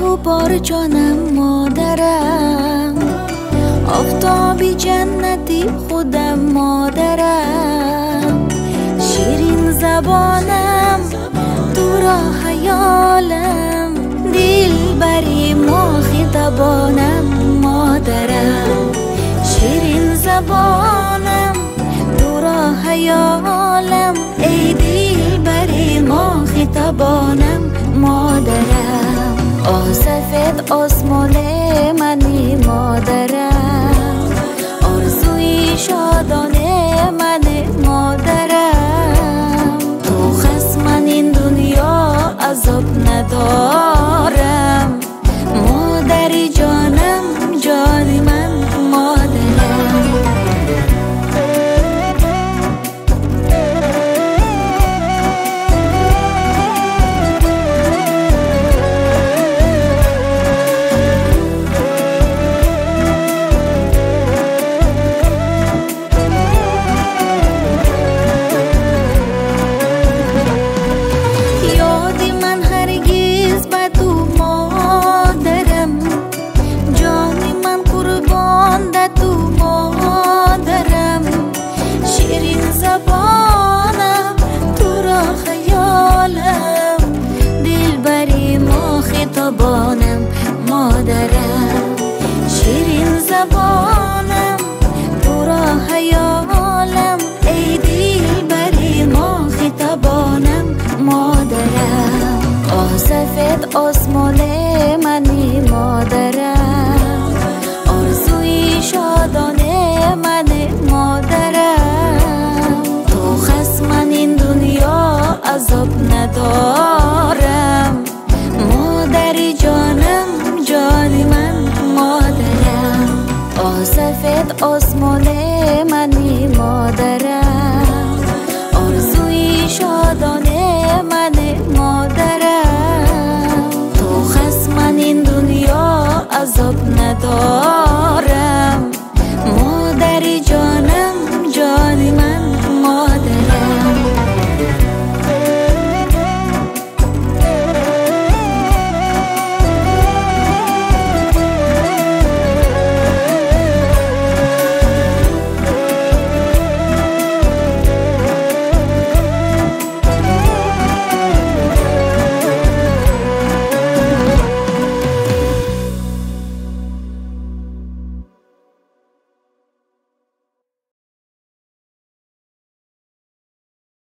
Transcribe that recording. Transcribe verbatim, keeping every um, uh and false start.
تو بار جانم مادرم، آفتابی جنتی خودم مادرم، شیرین زبانم تو را خیالم، دل بری ما خطبانم مادرم، شیرین زبانم تو را خیالم، ای دل بری ما خطبانم مادرم. آه سفید آسمان منی مادرم، آرزوی شادانه من مادرم، تو خصم من این دنیا عذاب ندارم، مادری جانم جان من مادرم. زبانم مادرم، شیرین زبانم تو را خیالم، ای دل بری ما خطبانم مادرم. آه سفید آسمان منی مادرم، آرزوی شادانه من مادرم، تو خصم من این دنیا عذاب ندارم، مادری جانم جان من مادرم. آه سفید آسمان منی مادرم، آرزوی شادانه من مادرم، تو خصم من این دنیا عذاب ندارم.